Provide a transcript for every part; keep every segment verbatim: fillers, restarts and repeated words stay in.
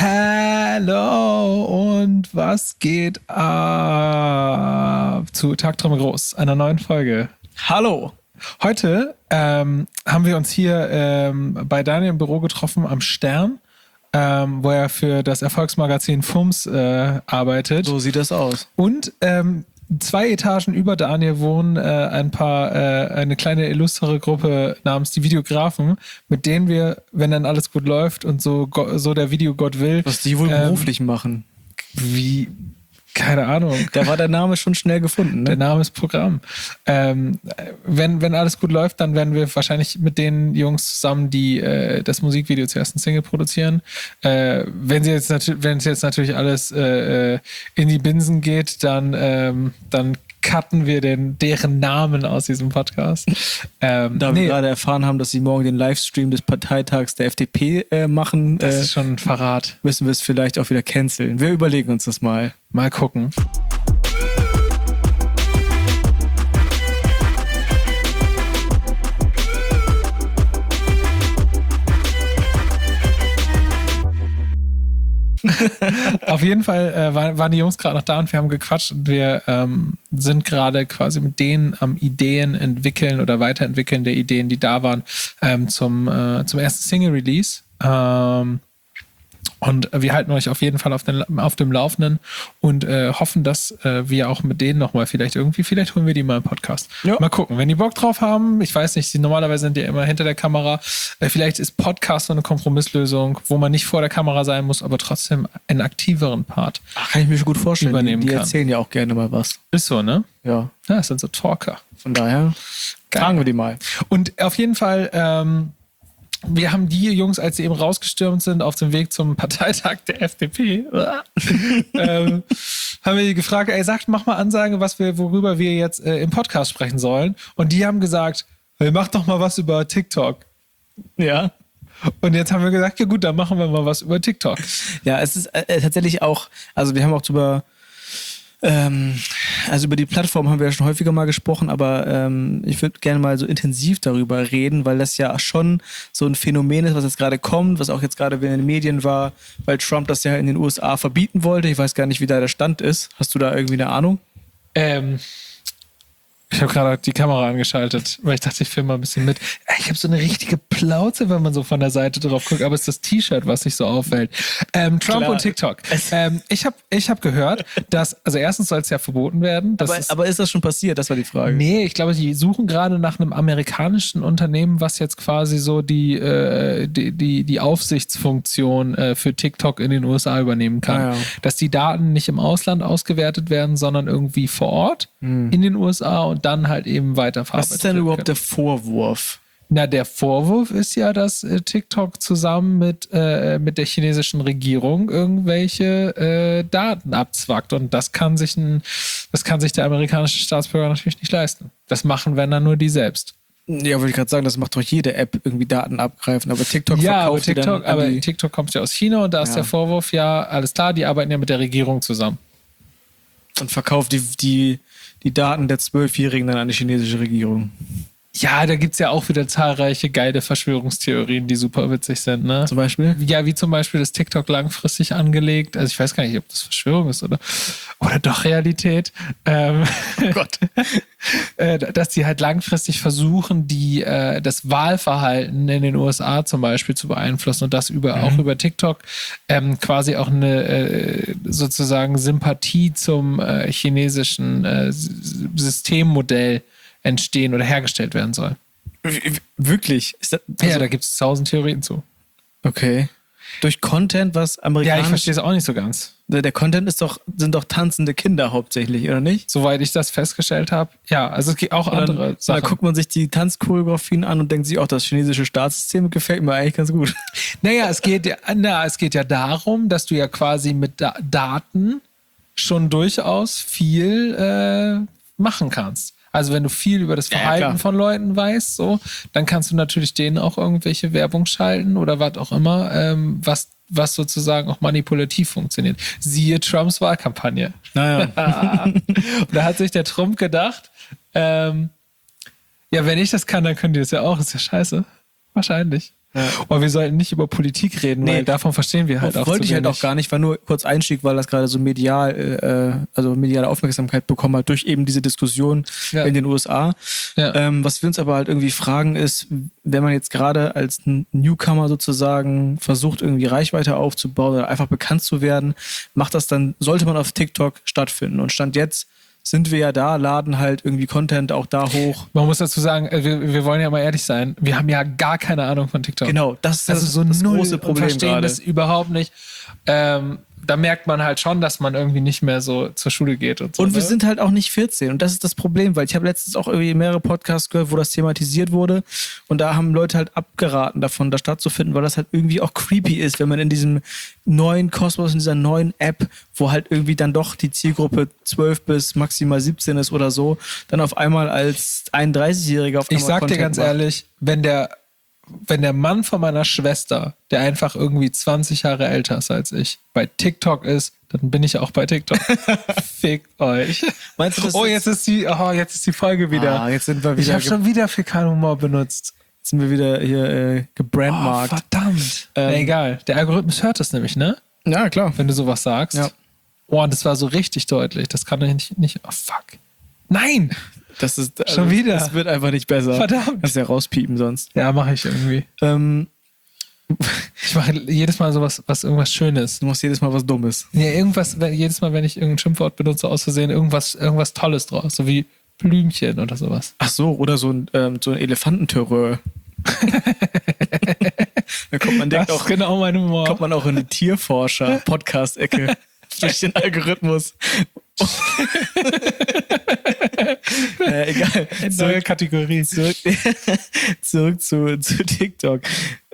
Hallo und was geht ab zu Tagtraum Groß, einer neuen Folge. Hallo. Heute ähm, haben wir uns hier ähm, bei Daniel im Büro getroffen am Stern, ähm, wo er für das Erfolgsmagazin Fums äh, arbeitet. So sieht das aus. Und ähm, zwei Etagen über Daniel wohnen äh, ein paar, äh, eine kleine illustre Gruppe namens die Videografen, mit denen wir, wenn dann alles gut läuft und so, so der Videogott will. Was die wohl ähm, beruflich machen. Wie, keine Ahnung. Da war der Name schon schnell gefunden, ne? Der Name ist Programm. Ähm, wenn, wenn alles gut läuft, dann werden wir wahrscheinlich mit den Jungs zusammen, die äh, das Musikvideo zur ersten Single produzieren. Äh, wenn sie jetzt natürlich, wenn es jetzt natürlich alles äh, in die Binsen geht, dann, ähm, dann cutten wir den, deren Namen aus diesem Podcast. Ähm, da nee, wir gerade erfahren haben, dass sie morgen den Livestream des Parteitags der F D P äh, machen, das äh, ist schon ein Verrat. Müssen wir es vielleicht auch wieder canceln. Wir überlegen uns das mal. Mal gucken. Auf jeden Fall äh, waren, waren die Jungs gerade noch da und wir haben gequatscht und wir ähm, sind gerade quasi mit denen am Ideen entwickeln oder weiterentwickeln der Ideen, die da waren, ähm, zum, äh, zum ersten Single-Release. Ähm, und wir halten euch auf jeden Fall auf, den, auf dem Laufenden und äh, hoffen, dass äh, wir auch mit denen nochmal vielleicht irgendwie, vielleicht holen wir die mal im Podcast. Ja. Mal gucken, wenn die Bock drauf haben, ich weiß nicht, sie normalerweise sind ja immer hinter der Kamera, äh, vielleicht ist Podcast so eine Kompromisslösung, wo man nicht vor der Kamera sein muss, aber trotzdem einen aktiveren Part Ach, kann ich mir schon gut vorstellen. Übernehmen die die kann. erzählen ja auch gerne mal was. Ist so, ne? Ja. Ja, das sind so Talker. Von daher Geil. fragen wir die mal. Und auf jeden Fall, ähm, wir haben die Jungs, als sie eben rausgestürmt sind auf dem Weg zum Parteitag der F D P, ähm, haben wir die gefragt, ey, sagt, mach mal Ansage, was wir, worüber wir jetzt äh, im Podcast sprechen sollen. Und die haben gesagt, hey, mach doch mal was über TikTok. Ja. Und jetzt haben wir gesagt, ja gut, dann machen wir mal was über TikTok. Ja, es ist äh, tatsächlich auch, also wir haben auch drüber Ähm, also über die Plattform haben wir ja schon häufiger mal gesprochen, aber ähm, ich würde gerne mal so intensiv darüber reden, weil das ja schon so ein Phänomen ist, was jetzt gerade kommt, was auch jetzt gerade in den Medien war, weil Trump das ja in den U S A verbieten wollte. Ich weiß gar nicht, wie da der Stand ist. Hast du da irgendwie eine Ahnung? Ähm, ich habe gerade die Kamera angeschaltet, weil ich dachte, ich filme mal ein bisschen mit. Ich habe so eine richtige Plauze, wenn man so von der Seite drauf guckt, aber es ist das T-Shirt, was sich so auffällt. Ähm, Trump Klar. und TikTok. Ähm, ich habe ich hab gehört, dass, also erstens soll es ja verboten werden. Aber ist, aber ist das schon passiert? Das war die Frage. Nee, ich glaube, die suchen gerade nach einem amerikanischen Unternehmen, was jetzt quasi so die, äh, die, die, die Aufsichtsfunktion äh, für TikTok in den U S A übernehmen kann. Ah, ja. Dass die Daten nicht im Ausland ausgewertet werden, sondern irgendwie vor Ort hm. in den U S A und dann halt eben weiterverarbeitet. Was ist denn überhaupt der Vorwurf? Na, der Vorwurf ist ja, dass äh, TikTok zusammen mit, äh, mit der chinesischen Regierung irgendwelche äh, Daten abzwackt. Und das kann sich ein, das kann sich der amerikanische Staatsbürger natürlich nicht leisten. Das machen, wenn dann nur die selbst. Ja, wollte ich gerade sagen, das macht doch jede App irgendwie Daten abgreifen. Aber TikTok ja, verkauft aber TikTok, die dann aber die TikTok kommt ja aus China und da ist ja. der Vorwurf, ja, alles klar, die arbeiten ja mit der Regierung zusammen. Und verkauft die, die, die Daten der Zwölfjährigen dann an die chinesische Regierung. Ja, da gibt's ja auch wieder zahlreiche geile Verschwörungstheorien, die super witzig sind, ne? Zum Beispiel? Ja, wie zum Beispiel das TikTok langfristig angelegt. Also ich weiß gar nicht, ob das Verschwörung ist oder, oder doch Realität. Ähm, oh Gott. äh, dass die halt langfristig versuchen, die, äh, das Wahlverhalten in den U S A zum Beispiel zu beeinflussen und das über, mhm. auch über TikTok ähm, quasi auch eine äh, sozusagen Sympathie zum äh, chinesischen äh, Systemmodell entstehen oder hergestellt werden soll. Wirklich? Ist das, also ja, da gibt es tausend Theorien zu. Okay. Durch Content, was amerikanisch... Ja, ich verstehe es auch nicht so ganz. Der, der Content ist doch, sind doch tanzende Kinder hauptsächlich, oder nicht? Soweit ich das festgestellt habe. Ja, also es gibt auch und dann, andere Sachen. Da guckt man sich die Tanzchoreografien an und denkt sich auch, das chinesische Staatssystem gefällt mir eigentlich ganz gut. Naja, es geht ja, na, es geht ja darum, dass du ja quasi mit da- Daten schon durchaus viel äh, machen kannst. Also wenn du viel über das Verhalten ja, ja, von Leuten weißt, so, dann kannst du natürlich denen auch irgendwelche Werbung schalten oder was auch immer, ähm, was, was sozusagen auch manipulativ funktioniert. Siehe Trumps Wahlkampagne. Naja. Und da hat sich der Trump gedacht, ähm, ja, wenn ich das kann, dann können die das ja auch. Ist ja scheiße. Wahrscheinlich. Ja. Und wir sollten nicht über Politik reden, Nee. weil davon verstehen wir halt auch Wollte zu ich halt wenig. auch gar nicht, war nur kurz Einstieg, weil das gerade so medial, äh, also mediale Aufmerksamkeit bekommen hat durch eben diese Diskussion Ja. in den U S A. Ja. Ähm, was wir uns aber halt irgendwie fragen ist, wenn man jetzt gerade als N- Newcomer sozusagen versucht, irgendwie Reichweite aufzubauen oder einfach bekannt zu werden, macht das dann, sollte man auf TikTok stattfinden. Und Stand jetzt sind wir ja da, laden halt irgendwie Content auch da hoch. Man muss dazu sagen, äh, wir, wir wollen ja mal ehrlich sein, wir haben ja gar keine Ahnung von TikTok. Genau, das ist Also das, so das null große und Problem verstehen gerade. das überhaupt nicht. Ähm, da merkt man halt schon, dass man irgendwie nicht mehr so zur Schule geht und so. Und wir ne? sind halt auch nicht vierzehn. Und das ist das Problem, weil ich habe letztens auch irgendwie mehrere Podcasts gehört, wo das thematisiert wurde. Und da haben Leute halt abgeraten davon, da stattzufinden, weil das halt irgendwie auch creepy ist, wenn man in diesem neuen Kosmos, in dieser neuen App, wo halt irgendwie dann doch die Zielgruppe zwölf bis maximal siebzehn ist oder so, dann auf einmal als einunddreißigjähriger auf einmal Ich sag dir Content ganz macht. ehrlich, wenn der, wenn der Mann von meiner Schwester, der einfach irgendwie zwanzig Jahre älter ist als ich, bei TikTok ist, dann bin ich auch bei TikTok. Fickt euch. Meinst du, das Oh, jetzt ist die, oh, jetzt ist die Folge wieder. Ah, jetzt sind wir ich wieder, habe schon wieder Fäkalhumor benutzt. jetzt sind wir wieder hier äh, Oh, gebrandmarkt. verdammt. Ähm, Na, egal. Der Algorithmus hört das nämlich, ne? Ja, klar. Wenn du sowas sagst. Ja. Oh, und das war so richtig deutlich. Das kann ich nicht, nicht. Oh, fuck. Nein! Das ist, Schon wieder? Das wird einfach nicht besser. Verdammt. Kannst ja rauspiepen sonst. Ja, mache ich irgendwie. Ähm, Ich mache jedes Mal sowas, was irgendwas Schönes. du machst jedes Mal was Dummes. Ja, irgendwas, wenn- jedes Mal, wenn ich irgendein Schimpfwort benutze, aus Versehen, irgendwas, irgendwas Tolles draus. So wie Blümchen oder sowas. Ach so, oder so ein, ähm, so ein Elefantenterreur. Da kommt man, denkt Das auch, ist genau mein Humor. kommt man auch in die Tierforscher-Podcast-Ecke durch den Algorithmus. äh, egal. Neue Zurück, Kategorie. zurück, zurück zu, zu TikTok.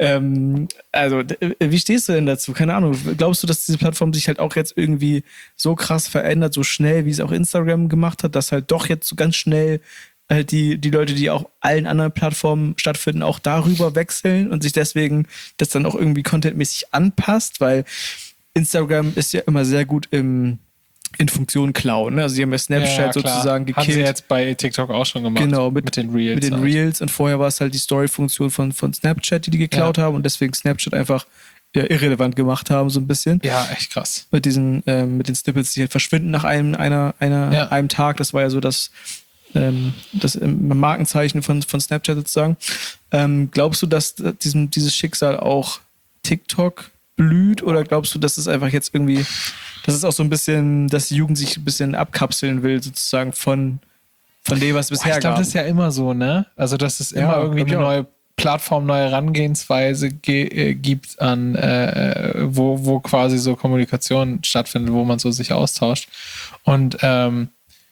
Ähm, also, d- wie stehst du denn dazu? Keine Ahnung. Glaubst du, dass diese Plattform sich halt auch jetzt irgendwie so krass verändert, so schnell, wie es auch Instagram gemacht hat, dass halt doch jetzt so ganz schnell halt die, die Leute, die auch allen anderen Plattformen stattfinden, auch darüber wechseln und sich deswegen das dann auch irgendwie contentmäßig anpasst, weil Instagram ist ja immer sehr gut im in Funktion klauen. Ne? Also sie haben ja Snapchat Ja, klar. sozusagen gekillt. Haben sie jetzt bei TikTok auch schon gemacht. Genau, mit, mit den Reels. Mit den halt. Reels. Und vorher war es halt die Story-Funktion von, von Snapchat, die die geklaut Ja. haben und deswegen Snapchat einfach ja, irrelevant gemacht haben, so ein bisschen. Ja, echt krass. Mit diesen, ähm, mit den Snippets, die halt verschwinden nach einem, einer, einer, Ja. einem Tag. Das war ja so das, ähm, das ähm, Markenzeichen von, von Snapchat sozusagen. Ähm, glaubst du, dass diesem, dieses Schicksal auch TikTok blüht oder glaubst du, dass es einfach jetzt irgendwie, dass es auch so ein bisschen, dass die Jugend sich ein bisschen abkapseln will, sozusagen von, von dem, was es Boah, bisher ich glaube, gab? das ist ja immer so, ne? Also, dass es immer Ja, irgendwie glaub ich eine auch. neue Plattform, neue Herangehensweise ge äh, gibt an, äh, wo, wo quasi so Kommunikation stattfindet, wo man so sich austauscht. Und ähm,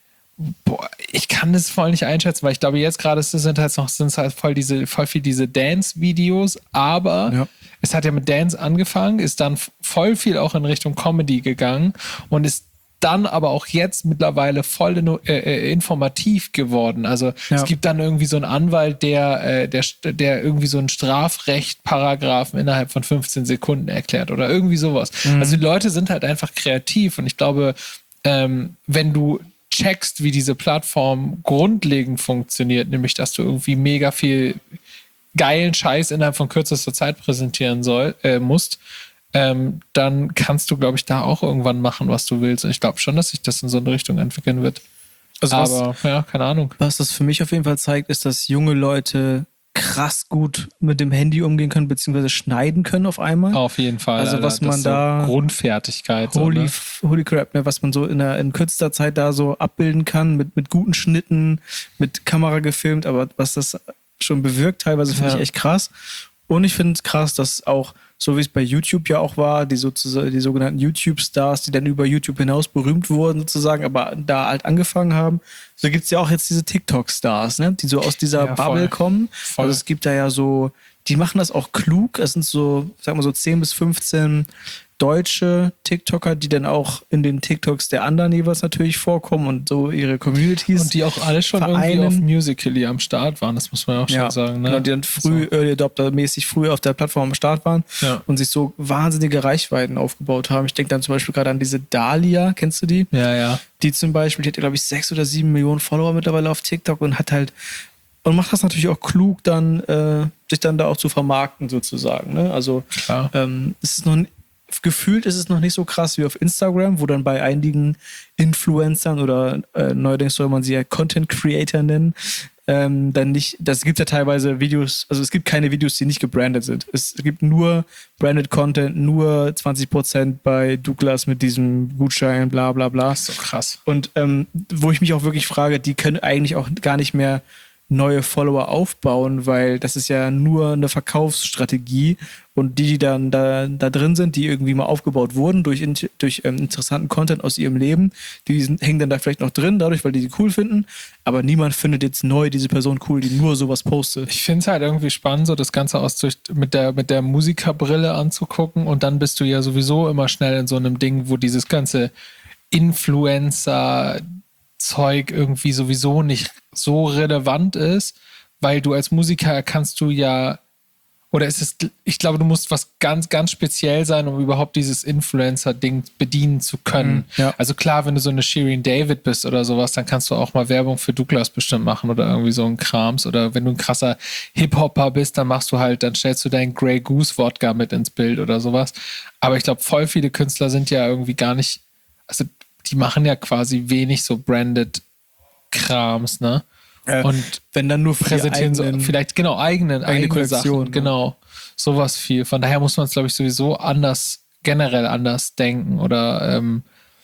boah, ich kann das voll nicht einschätzen, weil ich glaube, jetzt gerade sind halt noch sind halt voll diese, voll viel diese Dance-Videos, aber Ja. es hat ja mit Dance angefangen, ist dann voll viel auch in Richtung Comedy gegangen und ist dann aber auch jetzt mittlerweile voll in, äh, äh, informativ geworden. Also Ja. es gibt dann irgendwie so einen Anwalt, der, äh, der, der irgendwie so einen Strafrecht-Paragraphen innerhalb von fünfzehn Sekunden erklärt oder irgendwie sowas. Also die Leute sind halt einfach kreativ und ich glaube, ähm, wenn du checkst, wie diese Plattform grundlegend funktioniert, nämlich dass du irgendwie mega viel geilen Scheiß innerhalb von kürzester Zeit präsentieren soll, äh, musst, ähm, dann kannst du, glaube ich, da auch irgendwann machen, was du willst. Und ich glaube schon, dass sich das in so eine Richtung entwickeln wird. Also was, Aber ja, keine Ahnung. was das für mich auf jeden Fall zeigt, ist, dass junge Leute krass gut mit dem Handy umgehen können, beziehungsweise schneiden können auf einmal. Auf jeden Fall. Also was Das man ist so da- Grundfertigkeit. Holy, so, ne? f- holy crap, ne, was man so in, der, in kürzester Zeit da so abbilden kann, mit, mit guten Schnitten, mit Kamera gefilmt, aber was das schon bewirkt, teilweise finde Ja. ich echt krass. Und ich finde es krass, dass auch, so wie es bei YouTube ja auch war, die, sozusagen, die sogenannten YouTube-Stars, die dann über YouTube hinaus berühmt wurden sozusagen, aber da halt angefangen haben, so gibt es ja auch jetzt diese TikTok-Stars, ne, die so aus dieser Ja, voll. Bubble kommen. Voll. Also es gibt da ja so, die machen das auch klug. Es sind so, sag mal so zehn bis fünfzehn deutsche TikToker, die dann auch in den TikToks der anderen jeweils natürlich vorkommen und so ihre Communities. Und die auch alle schon irgendwie Vereinen. auf Musical.ly am Start waren, das muss man auch schon ja, sagen. Ne? genau, die dann früh, Early Adopter-mäßig früh auf der Plattform am Start waren Ja. und sich so wahnsinnige Reichweiten aufgebaut haben. Ich denke dann zum Beispiel gerade an diese Dahlia, kennst du die? Ja, ja. Die zum Beispiel, die hat, glaube ich, sechs oder sieben Millionen Follower mittlerweile auf TikTok und hat halt und macht das natürlich auch klug, dann äh, sich dann da auch zu vermarkten sozusagen. Ne? Also Klar. ähm, es ist noch gefühlt ist es noch nicht so krass wie auf Instagram, wo dann bei einigen Influencern oder äh, neuerdings soll man sie ja Content Creator nennen, ähm, dann nicht, das gibt ja teilweise Videos, also es gibt keine Videos, die nicht gebrandet sind. Es gibt nur branded Content, nur zwanzig Prozent bei Douglas mit diesem Gutschein, bla bla bla. Das ist so krass. Und ähm, wo ich mich auch wirklich frage, die können eigentlich auch gar nicht mehr neue Follower aufbauen, weil das ist ja nur eine Verkaufsstrategie und die, die dann da, da drin sind, die irgendwie mal aufgebaut wurden durch, durch ähm, interessanten Content aus ihrem Leben, die sind, hängen dann da vielleicht noch drin, dadurch, weil die die cool finden, aber niemand findet jetzt neu diese Person cool, die nur sowas postet. Ich finde es halt irgendwie spannend, so das Ganze aus durch, mit der, mit der Musikerbrille anzugucken und dann bist du ja sowieso immer schnell in so einem Ding, wo dieses ganze Influencer Zeug irgendwie sowieso nicht so relevant ist, weil du als Musiker kannst du ja, oder es ist, ich glaube, du musst was ganz, ganz speziell sein, um überhaupt dieses Influencer-Ding bedienen zu können. Mhm, ja. Also klar, wenn du so eine Shirin David bist oder sowas, dann kannst du auch mal Werbung für Douglas bestimmt machen oder irgendwie so ein Krams. Oder wenn du ein krasser Hip-Hopper bist, dann machst du halt, dann stellst du deinen Grey Goose Wodka mit ins Bild oder sowas. Aber ich glaube, voll viele Künstler sind ja irgendwie gar nicht, also die machen ja quasi wenig so branded Krams, ne? Äh, und wenn dann nur für präsentieren so vielleicht genau eigenen eigene eigene Kollektion, Sachen, genau, sowas viel. Von daher muss man es, glaube ich, sowieso anders, generell anders denken oder ähm,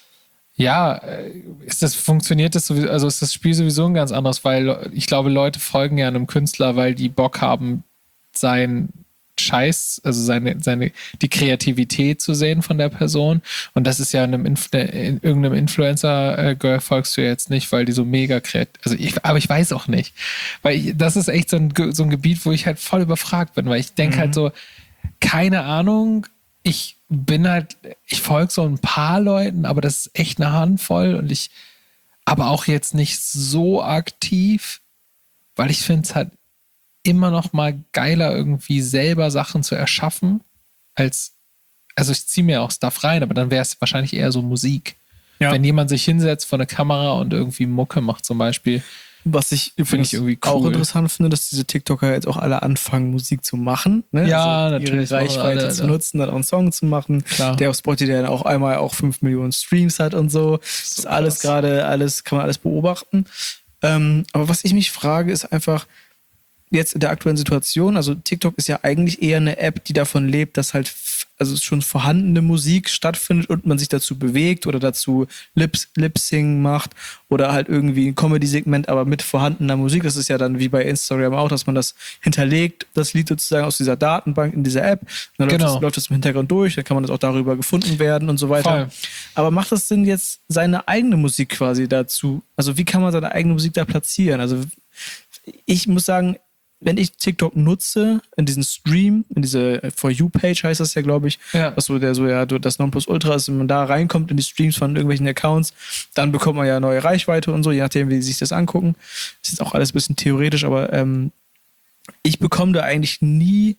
ja, ist das, funktioniert das sowieso, also ist das Spiel sowieso ein ganz anderes, weil ich glaube, Leute folgen ja einem Künstler, weil die Bock haben, sein Scheiß, also seine, seine, die Kreativität zu sehen von der Person. Und das ist ja in, einem Inf- in irgendeinem Influencer-Girl folgst du ja jetzt nicht, weil die so mega kreativ, also ich, aber ich weiß auch nicht. Weil ich, das ist echt so ein, so ein Gebiet, wo ich halt voll überfragt bin, weil ich denke mhm. halt so, keine Ahnung, ich bin halt, ich folge so ein paar Leuten, aber das ist echt eine Handvoll und ich, aber auch jetzt nicht so aktiv, weil ich finde es halt immer noch mal geiler, irgendwie selber Sachen zu erschaffen, als, also ich ziehe mir auch Stuff rein, aber dann wäre es wahrscheinlich eher so Musik. Ja. Wenn jemand sich hinsetzt vor eine Kamera und irgendwie Mucke macht zum Beispiel. Was ich übrigens ich cool. auch interessant finde, dass diese TikToker jetzt auch alle anfangen, Musik zu machen. Ne? Ja, also natürlich. Ihre Reichweite alle, zu nutzen, dann auch einen Song zu machen. Klar. Der auf Spotify dann auch einmal auch fünf Millionen Streams hat und so. Das ist alles gerade, alles, kann man alles beobachten. Ähm, aber was ich mich frage, ist einfach, jetzt in der aktuellen Situation, also TikTok ist ja eigentlich eher eine App, die davon lebt, dass halt f- also schon vorhandene Musik stattfindet und man sich dazu bewegt oder dazu Lips, Lip-Sing macht oder halt irgendwie ein Comedy-Segment, aber mit vorhandener Musik. Das ist ja dann wie bei Instagram auch, dass man das hinterlegt, das Lied sozusagen aus dieser Datenbank in dieser App. Und dann genau. läuft, das, läuft das im Hintergrund durch, dann kann man das auch darüber gefunden werden und so weiter. Voll. Aber macht das Sinn, jetzt seine eigene Musik quasi dazu? Also wie kann man seine eigene Musik da platzieren? Also ich muss sagen, wenn ich TikTok nutze, in diesen Stream, in diese For You-Page heißt das ja, glaube ich, ja. was so der so ja das Nonplusultra ist, wenn man da reinkommt in die Streams von irgendwelchen Accounts, dann bekommt man ja neue Reichweite und so, je nachdem, wie sie sich das angucken. Das ist auch alles ein bisschen theoretisch, aber ähm, ich bekomme da eigentlich nie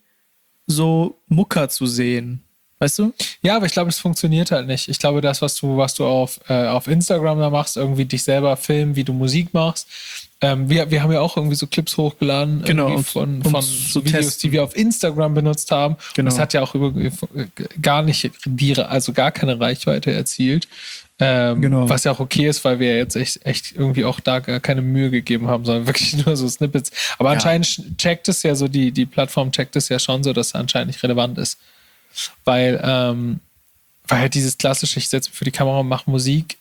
so Mucker zu sehen. Weißt du? Ja, aber ich glaube, das funktioniert halt nicht. Ich glaube, das, was du, was du auf, äh, auf Instagram da machst, irgendwie dich selber filmen, wie du Musik machst. Ähm, wir, wir haben ja auch irgendwie so Clips hochgeladen genau, von, von so Videos, testen. Die wir auf Instagram benutzt haben. Genau. Das hat ja auch über, gar nicht, die, also gar keine Reichweite erzielt. Ähm, genau. Was ja auch okay ist, weil wir jetzt echt, echt irgendwie auch da gar keine Mühe gegeben haben, sondern wirklich nur so Snippets. Aber ja. anscheinend checkt es ja so, die, die Plattform checkt es ja schon so, dass es anscheinend nicht relevant ist. Weil, ähm, weil halt dieses klassische, ich setze mich für die Kamera und mache Musik,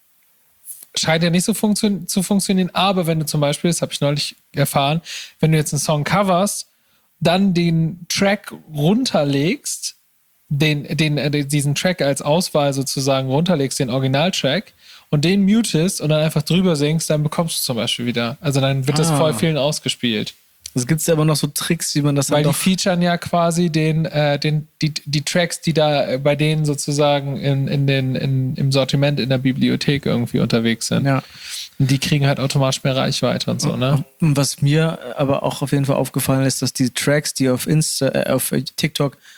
scheint ja nicht so funktio- zu funktionieren. Aber wenn du zum Beispiel, das habe ich neulich erfahren, wenn du jetzt einen Song coverst, dann den Track runterlegst, den, den, äh, diesen Track als Auswahl sozusagen runterlegst, den Originaltrack, und den mutest und dann einfach drüber singst, dann bekommst du zum Beispiel wieder. Also dann wird ah. das voll vielen ausgespielt. Es gibt ja aber noch so Tricks, wie man das Weil dann die featuren ja quasi den, äh, den, die, die Tracks, die da bei denen sozusagen in, in den, in, im Sortiment in der Bibliothek irgendwie unterwegs sind. Ja. Und die kriegen halt automatisch mehr Reichweite und so, ne? Was mir aber auch auf jeden Fall aufgefallen ist, dass die Tracks, die auf Insta, äh, auf TikTok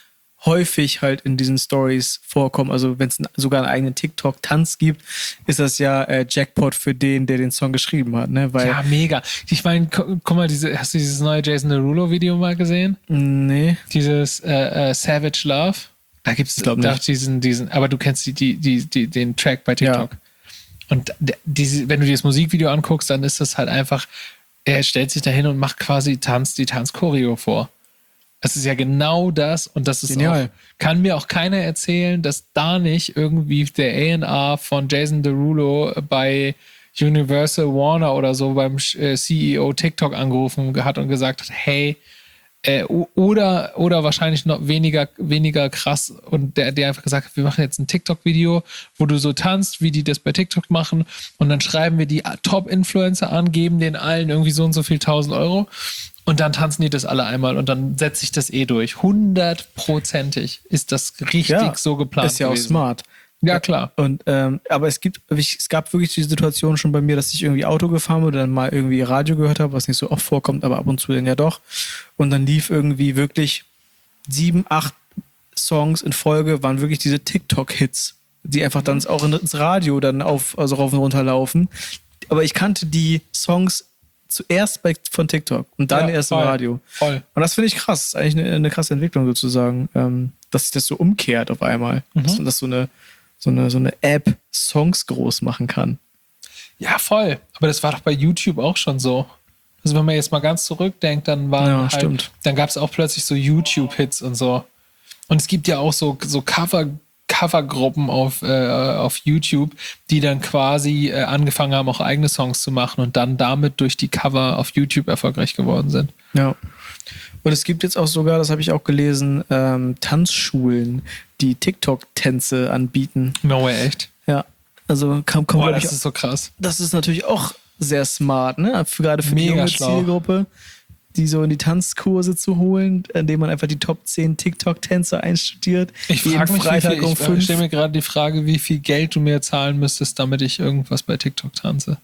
häufig halt in diesen Stories vorkommen. Also wenn es sogar einen eigenen TikTok-Tanz gibt, ist das ja äh, Jackpot für den, der den Song geschrieben hat. Ne? Weil, ja, mega. Ich meine, gu guck mal, diese, hast du dieses neue Jason Derulo-Video mal gesehen? Nee. Dieses äh, äh, Savage Love? Da gibt es diesen, diesen, aber du kennst die, die, die, die, den Track bei TikTok. Ja. Und diese, wenn du dir das Musikvideo anguckst, dann ist das halt einfach, er stellt sich da hin und macht quasi Tanz, die Tanzchoreo vor. Das ist ja genau das und das ist Genial. Auch, kann mir auch keiner erzählen, dass da nicht irgendwie der A and R von Jason Derulo bei Universal Warner oder so beim C E O TikTok angerufen hat und gesagt hat, hey, Äh, oder, oder wahrscheinlich noch weniger, weniger krass und der, der einfach gesagt hat, wir machen jetzt ein TikTok-Video, wo du so tanzt, wie die das bei TikTok machen und dann schreiben wir die Top-Influencer an, geben denen allen irgendwie so und so viel tausend Euro und dann tanzen die das alle einmal und dann setzt sich das eh durch. Hundertprozentig ist das richtig ja, so geplant ist ja gewesen. Auch smart. Ja, klar. Und, ähm, aber es gibt, es gab wirklich die Situation schon bei mir, dass ich irgendwie Auto gefahren bin oder dann mal irgendwie Radio gehört habe, was nicht so oft vorkommt, aber ab und zu dann ja doch. Und dann lief irgendwie wirklich sieben, acht Songs in Folge, waren wirklich diese TikTok-Hits, die einfach dann auch ins Radio dann auf, also rauf und runter laufen. Aber ich kannte die Songs zuerst bei, von TikTok und dann ja, erst voll, im Radio. Voll. Und das finde ich krass. Das ist eigentlich eine, eine krasse Entwicklung sozusagen, ähm, dass sich das so umkehrt auf einmal. Mhm. Dass, dass so eine so eine, so eine App Songs groß machen kann. Ja, voll. Aber das war doch bei YouTube auch schon so. Also wenn man jetzt mal ganz zurückdenkt, dann waren ja, halt, stimmt. dann gab es auch plötzlich so YouTube-Hits und so. Und es gibt ja auch so, so Cover, Covergruppen auf, äh, auf YouTube, die dann quasi äh, angefangen haben, auch eigene Songs zu machen und dann damit durch die Cover auf YouTube erfolgreich geworden sind. Ja. Und es gibt jetzt auch sogar, das habe ich auch gelesen, ähm, Tanzschulen, die TikTok-Tänze anbieten. No way, echt? Ja. Also kann, kann Boah, das ich, ist so krass. Das ist natürlich auch sehr smart, ne? Für, gerade für Mega die junge schlau. Zielgruppe, die so in die Tanzkurse zu holen, indem man einfach die Top zehn TikTok-Tänze einstudiert. Ich frage mich, Freitag wie viel, um ich fünf. stelle mir gerade die Frage, wie viel Geld du mir zahlen müsstest, damit ich irgendwas bei TikTok tanze.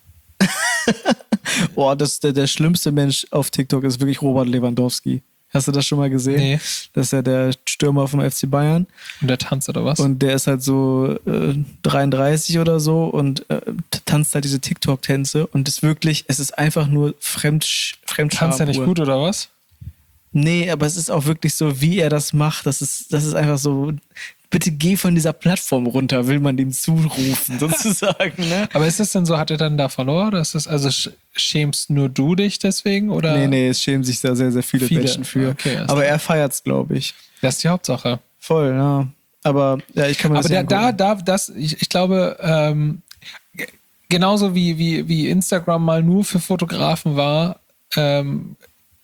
Boah, das, der, der schlimmste Mensch auf TikTok ist wirklich Robert Lewandowski. Hast du das schon mal gesehen? Nee. Das ist ja der Stürmer vom F C Bayern. Und der tanzt oder was? Und der ist halt so äh, dreiunddreißig oder so und äh, tanzt halt diese TikTok-Tänze und ist wirklich, es ist einfach nur Fremd, Fremdscham. Tanzt er nicht gut oder was? Nee, aber es ist auch wirklich so, wie er das macht. Das ist, das ist einfach so, bitte geh von dieser Plattform runter, will man dem zurufen, sozusagen. Ne? Aber ist es denn so, hat er dann da verloren? Oder ist das, also schämst nur du dich deswegen? Oder? Nee, nee, es schämen sich da sehr, sehr viele, viele. Menschen für. Okay, aber er feiert's, glaube ich. Das ist die Hauptsache. Voll, ja. Aber ja, ich kann mir das Aber ja da, da, das, ich, ich glaube, ähm, genauso wie, wie, wie Instagram mal nur für Fotografen war, ähm,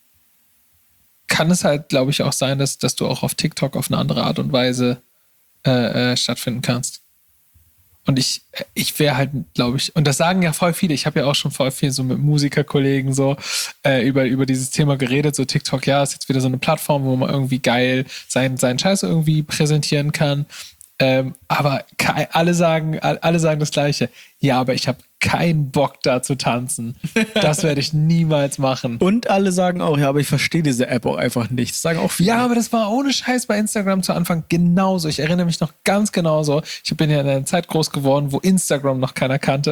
kann es halt, glaube ich, auch sein, dass, dass du auch auf TikTok auf eine andere Art und Weise äh, äh, stattfinden kannst. Und ich, ich wäre halt, glaube ich, und das sagen ja voll viele, ich habe ja auch schon voll viel so mit Musikerkollegen so äh, über, über dieses Thema geredet, so TikTok, ja, ist jetzt wieder so eine Plattform, wo man irgendwie geil seinen, seinen Scheiß irgendwie präsentieren kann. Ähm, aber alle sagen, alle sagen das Gleiche. Ja, aber ich habe keinen Bock da zu tanzen. Das werde ich niemals machen. Und alle sagen auch, ja, aber ich verstehe diese App auch einfach nicht. Das sagen auch viele. Ja, aber das war ohne Scheiß bei Instagram zu Anfang genauso. Ich erinnere mich noch ganz genauso. Ich bin ja in einer Zeit groß geworden, wo Instagram noch keiner kannte.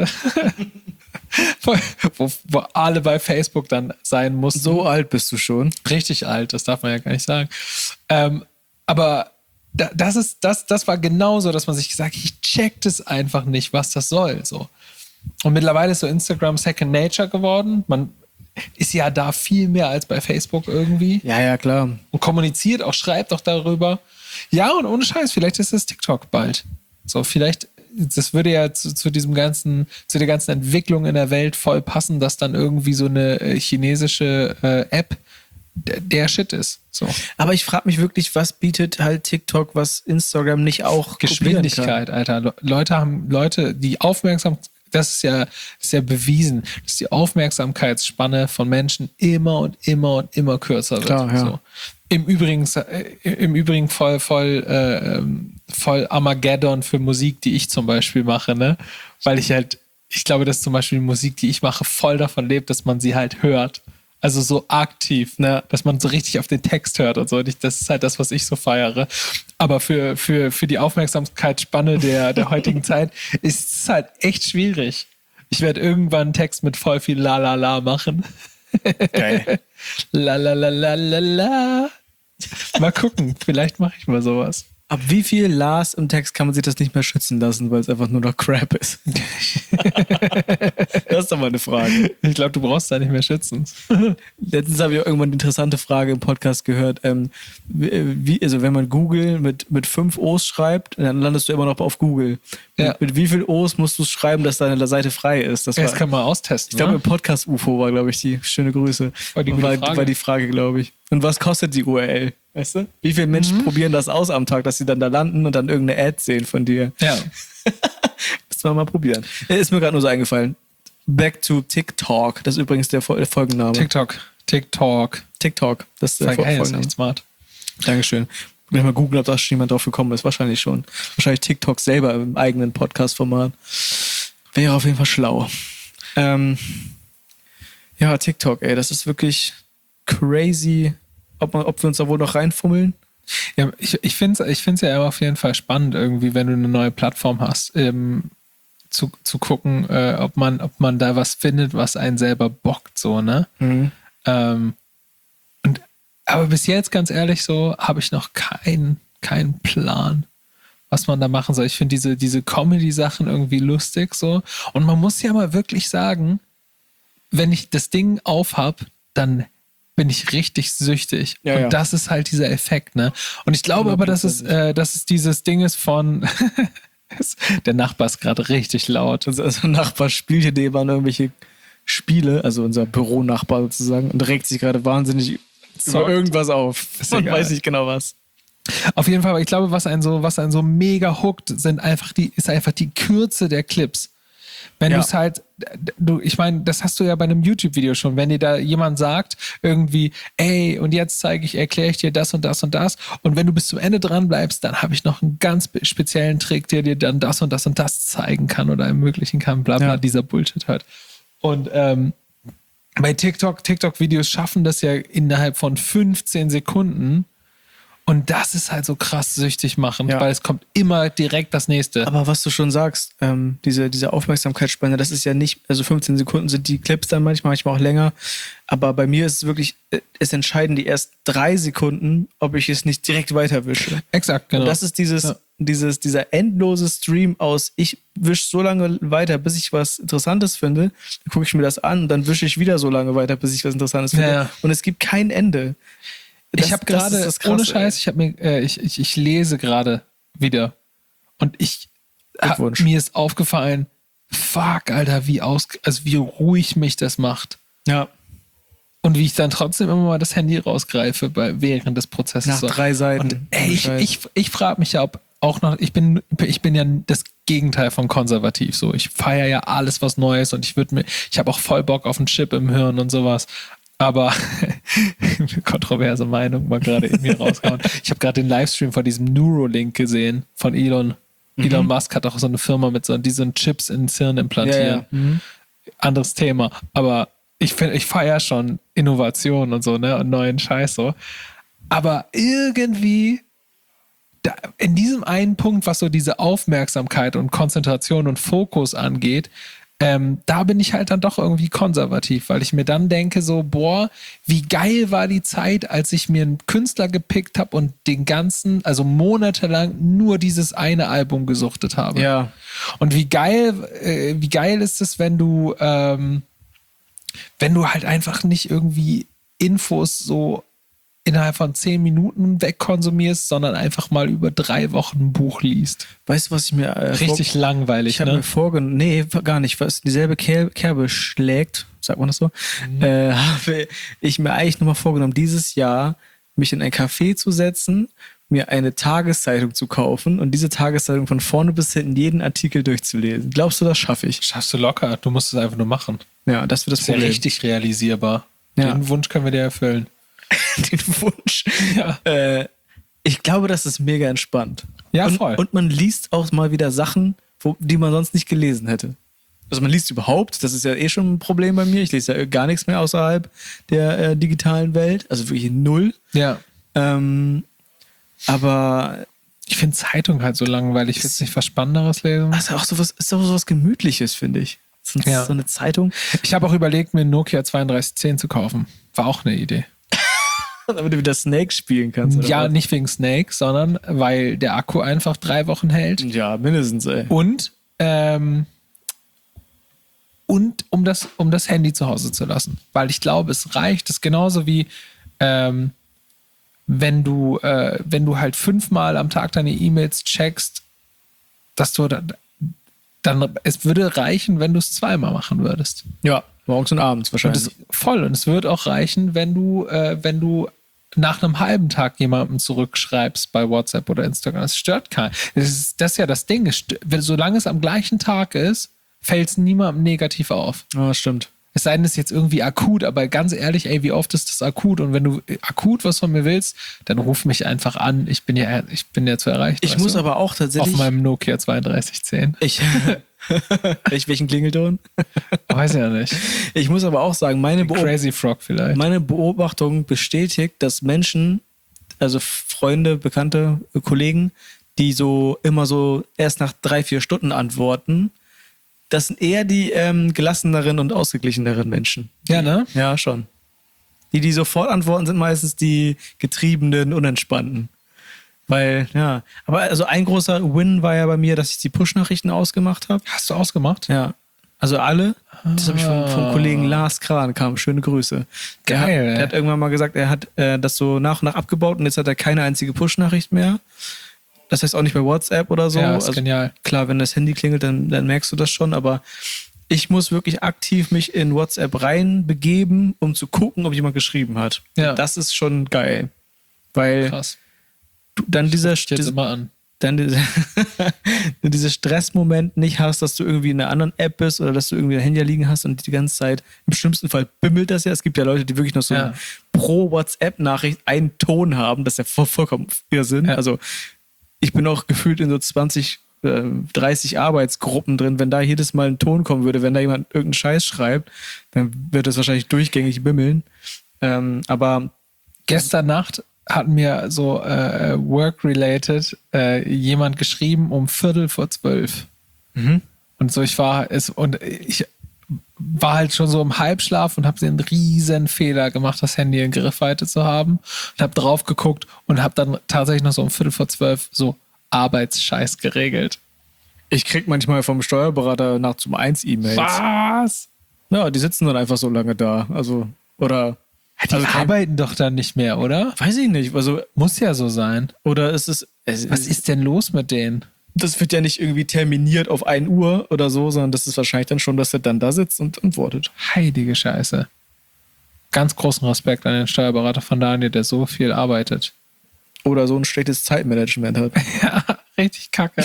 wo, wo alle bei Facebook dann sein mussten. So alt bist du schon. Richtig alt, das darf man ja gar nicht sagen. Ähm, aber das ist, das, das war genauso, dass man sich gesagt hat, ich check das einfach nicht, was das soll. So. Und mittlerweile ist so Instagram Second Nature geworden. Man ist ja da viel mehr als bei Facebook irgendwie. Ja, ja, klar. Und kommuniziert auch, schreibt auch darüber. Ja, und ohne Scheiß, vielleicht ist es TikTok bald. So, vielleicht, das würde ja zu, zu diesem ganzen, zu der ganzen Entwicklung in der Welt voll passen, dass dann irgendwie so eine chinesische äh, App der Shit ist. So. Aber ich frage mich wirklich, was bietet halt TikTok, was Instagram nicht auch Geschwindigkeit, Alter. Le- Leute haben, Leute, die aufmerksam, das ist ja, das ist ja bewiesen, dass die Aufmerksamkeitsspanne von Menschen immer und immer und immer kürzer wird. Klar, ja. So. Im Übrigen, äh, im Übrigen voll, voll, äh, voll Armageddon für Musik, die ich zum Beispiel mache, ne? Weil ich halt, ich glaube, dass zum Beispiel die Musik, die ich mache, voll davon lebt, dass man sie halt hört. Also so aktiv, ne, dass man so richtig auf den Text hört und so. Und ich, das ist halt das, was ich so feiere. Aber für, für, für die Aufmerksamkeitsspanne der, der heutigen Zeit ist es halt echt schwierig. Ich werde irgendwann einen Text mit voll viel La La La machen. Geil. La La La La La La. Mal gucken, vielleicht mache ich mal sowas. Ab wie viel Lars im Text kann man sich das nicht mehr schützen lassen, weil es einfach nur noch Crap ist? Das ist doch mal eine Frage. Ich glaube, du brauchst da nicht mehr schützen. Letztens habe ich auch irgendwann eine interessante Frage im Podcast gehört. Ähm, wie, also wenn man Google mit, mit fünf O's schreibt, dann landest du immer noch auf Google. Ja. Mit, mit wie viel O's musst du schreiben, dass deine Seite frei ist? Das, Das war, kann man austesten. ich glaube, ne? im Podcast-U F O war, glaube ich, die schöne Grüße. War die gute war, Frage. war die Frage, glaube ich. Und was kostet die U R L? Weißt du? Wie viele Menschen mhm. probieren das aus am Tag, dass sie dann da landen und dann irgendeine Ad sehen von dir? Ja. Müssen wir mal probieren. Ist mir gerade nur so eingefallen. Back to TikTok. Das ist übrigens der, Fol- der Folgenname. TikTok. TikTok. TikTok. Das ist der Voll geil, ist Folgenname. echt smart. Dankeschön. Wenn ich mal googeln, ob da schon jemand drauf gekommen ist. Wahrscheinlich schon. Wahrscheinlich TikTok selber im eigenen Podcast-Format. Wäre auf jeden Fall schlau. Ähm, ja, TikTok, ey. Das ist wirklich crazy. Ob, man, ob wir uns da wohl noch reinfummeln? Ja, ich, ich finde es ich find's ja auf jeden Fall spannend, irgendwie, wenn du eine neue Plattform hast, ähm, zu, zu gucken, äh, ob man, ob man da was findet, was einen selber bockt, so, ne? Mhm. Ähm, und, aber bis jetzt, ganz ehrlich, so, habe ich noch keinen keinen Plan, was man da machen soll. Ich finde diese, diese Comedy-Sachen irgendwie lustig, so. Und man muss ja mal wirklich sagen, wenn ich das Ding aufhab, dann bin ich richtig süchtig. Ja, und ja. das ist halt dieser Effekt, ne? Und ich glaube aber, dass es, äh, dass es dieses Ding ist von der Nachbar ist gerade richtig laut. Also, also Nachbar spielt hier nebenan irgendwelche Spiele, also unser Büronachbar sozusagen, und regt sich gerade wahnsinnig So. über irgendwas auf. Ist Und egal. weiß nicht genau was. Auf jeden Fall, aber ich glaube, was einen so, was einen so mega hookt, sind einfach die, ist einfach die Kürze der Clips. Wenn Ja. du es halt, du, ich meine, das hast du ja bei einem YouTube-Video schon, wenn dir da jemand sagt, irgendwie, ey, und jetzt zeige ich, erkläre ich dir das und das und das. Und wenn du bis zum Ende dran bleibst, dann habe ich noch einen ganz speziellen Trick, der dir dann das und das und das zeigen kann oder ermöglichen kann, bla bla, Ja. dieser Bullshit halt. Und ähm, bei TikTok, TikTok-Videos schaffen das ja innerhalb von fünfzehn Sekunden. Und das ist halt so krass süchtig machend, Ja. weil es kommt immer direkt das nächste. Aber was du schon sagst, ähm, diese, diese Aufmerksamkeitsspanne, das ist ja nicht, also fünfzehn Sekunden sind die Clips dann manchmal, manchmal auch länger. Aber bei mir ist es wirklich, äh, es entscheiden die erst drei Sekunden, ob ich es nicht direkt weiterwische. Exakt, genau. Und das ist dieses, Ja. dieses, dieser endlose Stream aus, ich wische so lange weiter, bis ich was Interessantes finde, dann gucke ich mir das an und dann wische ich wieder so lange weiter, bis ich was Interessantes finde. Ja, ja. Und es gibt kein Ende. Das- ich habe das ist gerade, das Krasse, ohne ey. Scheiß, ich habe mir, äh, ich, ich, ich lese gerade wieder. Und ich, ha, Glückwunsch. mir ist aufgefallen, fuck, Alter, wie aus, also wie ruhig mich das macht. Ja, Und wie ich dann trotzdem immer mal das Handy rausgreife bei, während des Prozesses. nach so. drei Seiten. Und ey, ich, Scheiß. ich, ich frage mich ja, ob auch noch, ich bin, ich bin ja das Gegenteil von konservativ. So, ich feiere ja alles, was Neues und ich würde mir, ich habe auch voll Bock auf einen Chip im Hirn und sowas. Aber kontroverse Meinung mal gerade in mir rausgehauen. Ich habe gerade den Livestream von diesem Neuralink gesehen von Elon. Elon Mhm. Musk hat auch so eine Firma mit so diesen Chips ins Hirn implantieren. Ja, ja. Mhm. Anderes Thema. Aber ich finde, ich feiere schon Innovation und so, ne? Und neuen Scheiß so. Aber irgendwie da, in diesem einen Punkt, was so diese Aufmerksamkeit und Konzentration und Fokus angeht, ähm, da bin ich halt dann doch irgendwie konservativ, weil ich mir dann denke so, boah, wie geil war die Zeit, als ich mir einen Künstler gepickt habe und den ganzen, also monatelang nur dieses eine Album gesuchtet habe. Ja. Und wie geil, äh, wie geil ist es, wenn du, ähm, wenn du halt einfach nicht irgendwie Infos so innerhalb von zehn Minuten wegkonsumierst, sondern einfach mal über drei Wochen ein Buch liest. Weißt du, was ich mir äh, Richtig vor- langweilig, Ich habe ne? mir vorgenommen, nee, gar nicht, was dieselbe Ker- Kerbe schlägt, sagt man das so, Mhm. äh, habe ich mir eigentlich nochmal vorgenommen, dieses Jahr mich in ein Café zu setzen, mir eine Tageszeitung zu kaufen und diese Tageszeitung von vorne bis hinten jeden Artikel durchzulesen. Glaubst du, das schaffe ich? Schaffst du locker, du musst es einfach nur machen. Ja, das wird das Das ist ja Problem. richtig realisierbar. Ja. Den Wunsch können wir dir erfüllen. Den Wunsch. Ja. Äh, ich glaube, das ist mega entspannt. Ja, und, voll. Und man liest auch mal wieder Sachen, wo, die man sonst nicht gelesen hätte. Also man liest überhaupt, das ist ja eh schon ein Problem bei mir. Ich lese ja gar nichts mehr außerhalb der äh, digitalen Welt. Also wirklich null. Ja. Ähm, aber Ich finde Zeitung halt so langweilig. Ich will nicht was Spannenderes lesen. Also auch sowas, ist auch sowas Gemütliches, finde ich. So, Ja. so eine Zeitung. Ich habe auch überlegt, mir einen Nokia zweiunddreißig zehn zu kaufen. War auch eine Idee. Damit du wieder Snake spielen kannst. Oder Ja, was? nicht wegen Snake, sondern weil der Akku einfach drei Wochen hält. Ja, mindestens, ey. Und, ähm, und um das, um das Handy zu Hause zu lassen. Weil ich glaube, es reicht. Das ist genauso wie, ähm, wenn du, äh, wenn du halt fünfmal am Tag deine E-Mails checkst, dass du dann, dann, es würde reichen, wenn du es zweimal machen würdest. Ja, morgens und abends Und wahrscheinlich. es, voll. Und es wird auch reichen, wenn du, äh, wenn du nach einem halben Tag jemandem zurückschreibst bei WhatsApp oder Instagram. Das stört keinen. Das ist, das ist ja das Ding. Es stö- wenn- Solange es am gleichen Tag ist, fällt es niemandem negativ auf. Ja, stimmt. Es sei denn, es ist jetzt irgendwie akut, aber ganz ehrlich, ey, wie oft ist das akut? Und wenn du akut was von mir willst, dann ruf mich einfach an. Ich bin ja, ich bin ja zu erreichen. Ich weißt muss du? aber auch tatsächlich. Auf meinem Nokia zweiunddreißig zehn. Ich, ich welchen Klingelton? Weiß ja nicht. Ich muss aber auch sagen, meine, Beob Crazy Frog vielleicht. meine Beobachtung bestätigt, dass Menschen, also Freunde, Bekannte, Kollegen, die so immer so erst nach drei, vier Stunden antworten, das sind eher die ähm, gelasseneren und ausgeglicheneren Menschen. Ja, ne? Ja, schon. Die, die sofort antworten, sind meistens die getriebenen, unentspannten. Weil, ja. Aber also ein großer Win war ja bei mir, dass ich die Push-Nachrichten ausgemacht habe. Hast du ausgemacht? Ja. Also alle. Das habe ich vom, vom Kollegen Lars Kran kam. Schöne Grüße. Der hat, Geil, ey. der hat irgendwann mal gesagt, er hat äh, das so nach und nach abgebaut und jetzt hat er keine einzige Push-Nachricht mehr. Das heißt auch nicht bei WhatsApp oder so. Ja, ist also, genial. klar, wenn das Handy klingelt, dann, dann merkst du das schon, aber ich muss wirklich aktiv mich in WhatsApp reinbegeben, um zu gucken, ob jemand geschrieben hat. Ja. Das ist schon geil. Weil Krass. du dann dieser, Ich jetzt dieser, immer an. dann diese, dieser Stressmoment nicht hast, dass du irgendwie in einer anderen App bist oder dass du irgendwie ein Handy liegen hast und die ganze Zeit, im schlimmsten Fall bimmelt das ja. Es gibt ja Leute, die wirklich noch so Ja. pro WhatsApp-Nachricht einen Ton haben, das ist ja voll, vollkommen Irrsinn. Ja. Also ich bin auch gefühlt in so zwanzig, äh, dreißig Arbeitsgruppen drin. Wenn da jedes Mal ein Ton kommen würde, wenn da jemand irgendeinen Scheiß schreibt, dann wird das wahrscheinlich durchgängig bimmeln. Ähm, aber Gestern Nacht hat mir so äh, work-related äh, jemand geschrieben um Viertel vor zwölf. Mhm. Und so, ich war es und ich war halt schon so im Halbschlaf und habe den riesen Fehler gemacht, das Handy in Griffweite zu haben und habe drauf geguckt und habe dann tatsächlich noch so um Viertel vor zwölf so Arbeitsscheiß geregelt. ich krieg manchmal vom Steuerberater nach zum eins E-Mails. Was? Ja, die sitzen dann einfach so lange da. Also, oder. Die also kein- arbeiten doch dann nicht mehr, oder? Weiß ich nicht. Also, Muss ja so sein. oder ist es. es Was ist denn los mit denen? das wird ja nicht irgendwie terminiert auf ein Uhr oder so, sondern das ist wahrscheinlich dann schon, dass er dann da sitzt und antwortet. Heilige Scheiße. Ganz großen Respekt an den Steuerberater von Daniel, der so viel arbeitet. Oder so ein schlechtes Zeitmanagement hat. Ja, richtig kacke.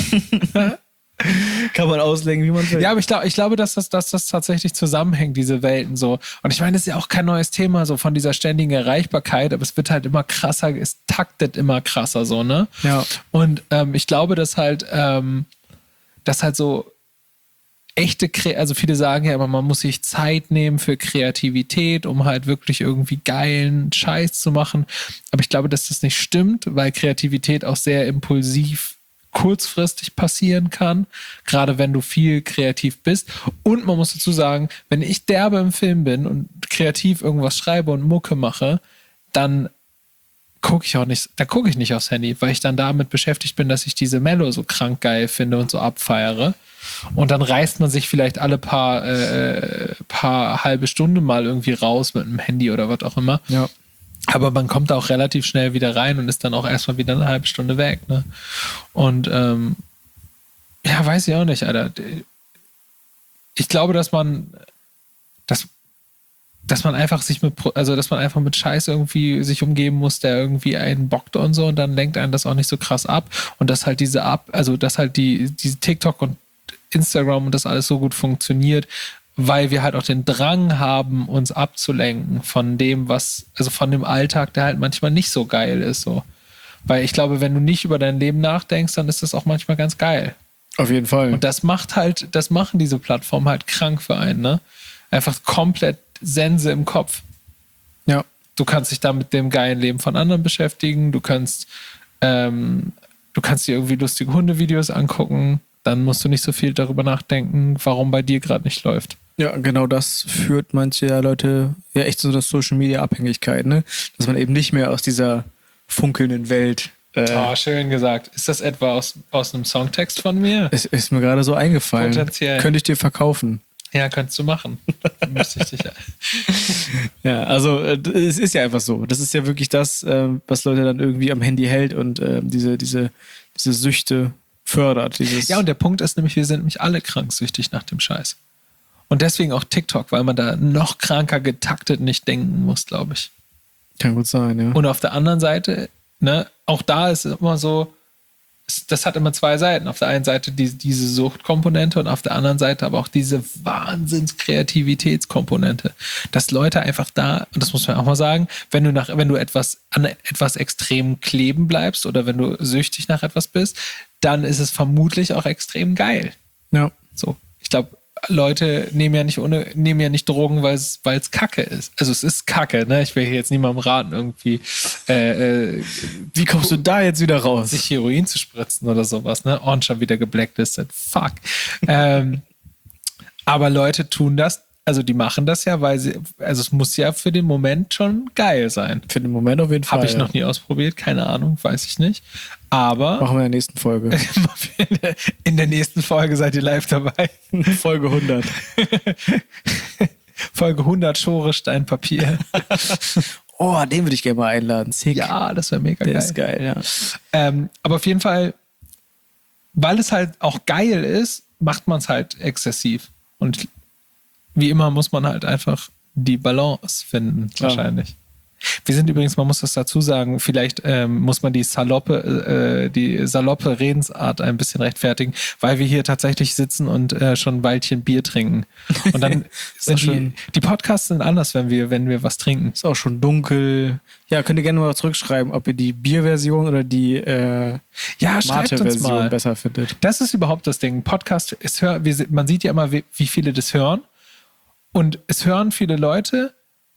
Kann man auslegen, wie man will. Ja, aber ich, glaub, ich glaube, dass das, dass das tatsächlich zusammenhängt, diese Welten so. Und ich meine, das ist ja auch kein neues Thema, so von dieser ständigen Erreichbarkeit, aber es wird halt immer krasser, es taktet immer krasser, so, ne? Ja. Und ähm, ich glaube, dass halt, ähm, dass halt so echte, Kre also viele sagen ja immer, man muss sich Zeit nehmen für Kreativität, um halt wirklich irgendwie geilen Scheiß zu machen. Aber ich glaube, dass das nicht stimmt, weil Kreativität auch sehr impulsiv kurzfristig passieren kann, gerade wenn du viel kreativ bist. Und man muss dazu sagen, wenn ich derbe im Film bin und kreativ irgendwas schreibe und Mucke mache, dann gucke ich auch nicht, da gucke ich nicht aufs Handy, weil ich dann damit beschäftigt bin, dass ich diese Mello so krank geil finde und so abfeiere. Und dann reißt man sich vielleicht alle paar, äh, paar halbe Stunde mal irgendwie raus mit einem Handy oder was auch immer. Ja. Aber man kommt da auch relativ schnell wieder rein und ist dann auch erstmal wieder eine halbe Stunde weg. Ne? Und ähm, ja, weiß ich auch nicht, Alter. Ich glaube, dass man, dass, dass man einfach sich mit, also dass man einfach mit Scheiß irgendwie sich umgeben muss, der irgendwie einen bockt und so, und dann lenkt einen das auch nicht so krass ab. Und dass halt diese ab, also dass halt die, diese TikTok und Instagram und das alles so gut funktioniert, weil wir halt auch den Drang haben, uns abzulenken von dem, was, also von dem Alltag, der halt manchmal nicht so geil ist, so. Weil ich glaube, wenn du nicht über dein Leben nachdenkst, dann ist das auch manchmal ganz geil. Auf jeden Fall. Und das macht halt, das machen diese Plattformen halt krank für einen, ne? Einfach komplett Sense im Kopf. ja. Du kannst dich da mit dem geilen Leben von anderen beschäftigen, du kannst ähm, du kannst dir irgendwie lustige Hundevideos angucken, dann musst du nicht so viel darüber nachdenken, warum bei dir gerade nicht läuft. Ja, genau das führt manche Leute ja echt zu einer Social-Media-Abhängigkeit, ne? Dass man eben nicht mehr aus dieser funkelnden Welt... Äh, oh, schön gesagt. Ist das etwa aus, aus einem Songtext von mir? Es ist mir gerade so eingefallen. Potenziell. Könnte ich dir verkaufen. Ja, könntest du machen. Müsste ich dich ja. Ja, also äh, es ist ja einfach so. Das ist ja wirklich das, äh, was Leute dann irgendwie am Handy hält und äh, diese, diese, diese Süchte fördert. Dieses Ja, und der Punkt ist nämlich, wir sind nämlich alle kranksüchtig nach dem Scheiß. Und deswegen auch TikTok, weil man da noch kranker getaktet nicht denken muss, glaube ich. Kann gut sein, ja. Und auf der anderen Seite, ne, auch da ist es immer so, das hat immer zwei Seiten. Auf der einen Seite die, diese Suchtkomponente und auf der anderen Seite aber auch diese Wahnsinns-Kreativitätskomponente. Dass Leute einfach da, und das muss man auch mal sagen, wenn du nach, wenn du etwas an etwas extrem kleben bleibst oder wenn du süchtig nach etwas bist, dann ist es vermutlich auch extrem geil. Ja. So, ich glaube, Leute nehmen ja nicht ohne, nehmen ja nicht Drogen, weil es, weil es Kacke ist. Also es ist Kacke, ne? Ich will hier jetzt niemandem raten, irgendwie äh, äh, Wie kommst du da jetzt wieder raus? sich Heroin zu spritzen oder sowas, ne? Und schon wieder geblacklistet. Fuck. ähm, aber Leute tun das, also die machen das ja, weil sie, also es muss ja für den Moment schon geil sein. Für den Moment auf jeden Fall. Habe ich ja. noch nie ausprobiert, keine Ahnung, weiß ich nicht. Aber Machen wir in der nächsten Folge. in der nächsten Folge seid ihr live dabei. Folge hundert. Folge hundert Schore Steinpapier. Oh, den würde ich gerne mal einladen. Sick. Ja, das wäre mega Der geil. ist geil, ja. Ähm, aber auf jeden Fall, weil es halt auch geil ist, macht man es halt exzessiv. Und wie immer muss man halt einfach die Balance finden, Klar. wahrscheinlich. Wir sind übrigens, man muss das dazu sagen, vielleicht ähm, muss man die saloppe, äh, die saloppe Redensart ein bisschen rechtfertigen, weil wir hier tatsächlich sitzen und äh, schon ein Weilchen Bier trinken. Und dann sind die, schön. die Podcasts sind anders, wenn wir, wenn wir was trinken. Ist auch schon dunkel. Ja, könnt ihr gerne mal zurückschreiben, ob ihr die Bierversion oder die äh, Ja, schreibt uns Mate-Version mal. besser findet. Das ist überhaupt das Ding. Podcast, ist hör, wir, man sieht ja immer, wie, wie viele das hören. Und es hören viele Leute,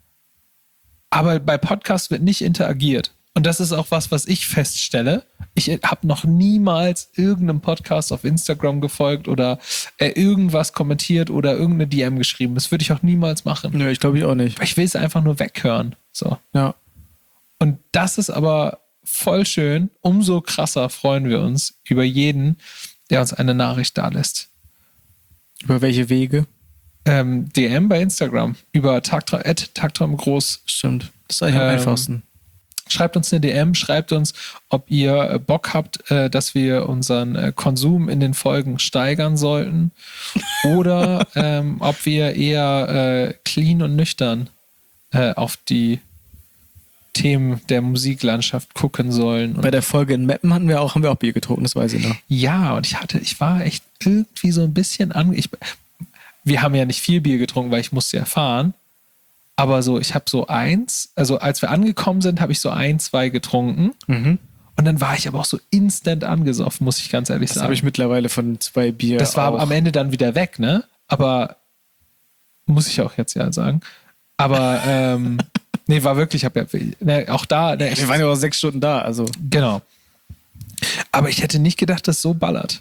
aber bei Podcasts wird nicht interagiert. Und das ist auch was, was ich feststelle. Ich habe noch niemals irgendeinem Podcast auf Instagram gefolgt oder äh, irgendwas kommentiert oder irgendeine D M geschrieben. Das würde ich auch niemals machen. Nö, ich glaube ich auch nicht. Ich will es einfach nur weghören. So. Ja. Und das ist aber voll schön. Umso krasser freuen wir uns über jeden, der uns eine Nachricht da lässt. Über welche Wege? Ähm, D M bei Instagram über Tagtraum, at Tagtraum groß. Stimmt. Das ist eigentlich am Ähm, einfachsten. Schreibt uns eine D M, schreibt uns, ob ihr äh, Bock habt, äh, dass wir unseren äh, Konsum in den Folgen steigern sollten oder ähm, ob wir eher äh, clean und nüchtern äh, auf die Themen der Musiklandschaft gucken sollen. Und Bei der Folge in Meppen hatten wir auch, haben wir auch Bier getrunken, das weiß ich noch. ja, und ich hatte, ich war echt irgendwie so ein bisschen an. Ich, wir haben ja nicht viel Bier getrunken, weil ich musste ja fahren. Aber so, ich habe so eins, also als wir angekommen sind, habe ich so ein, zwei getrunken. Mhm. Und dann war ich aber auch so instant angesoffen, muss ich ganz ehrlich Das sagen. habe ich mittlerweile von zwei Bier. das war auch. am Ende dann wieder weg, ne? Aber muss ich auch jetzt ja sagen. Aber ähm, nee, war wirklich, ich habe ja ne, auch da. Ne, Wir waren ja auch sechs Stunden da, also. genau. Aber ich hätte nicht gedacht, dass so ballert.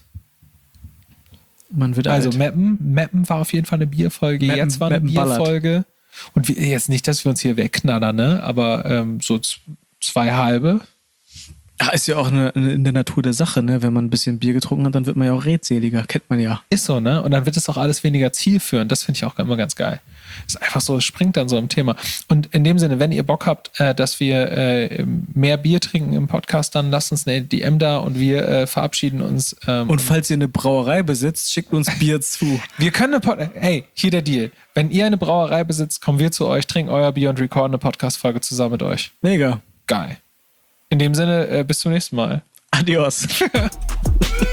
Man wird Also alt. Mappen, Mappen war auf jeden Fall eine Bierfolge. Mappen- Jetzt war eine Mappen ballert. Bierfolge. Und wir, jetzt nicht, dass wir uns hier wegknallern, ne? Aber ähm, so z- zwei halbe. Ja, ist ja auch eine, in der Natur der Sache, ne? Wenn man ein bisschen Bier getrunken hat, dann wird man ja auch redseliger, kennt man ja. Ist so, ne? Und dann wird es auch alles weniger zielführend. Das finde ich auch immer ganz geil. Ist einfach so, es springt dann so im Thema. Und in dem Sinne, wenn ihr Bock habt, äh, dass wir äh, mehr Bier trinken im Podcast, dann lasst uns eine D M da und wir äh, verabschieden uns. Ähm, Und falls ihr eine Brauerei besitzt, schickt uns Bier zu. wir können eine Pod hey, hier der Deal. Wenn ihr eine Brauerei besitzt, kommen wir zu euch, trinken euer Bier und recorden eine Podcast-Folge zusammen mit euch. Mega. Geil. In dem Sinne, äh, bis zum nächsten Mal. Adios.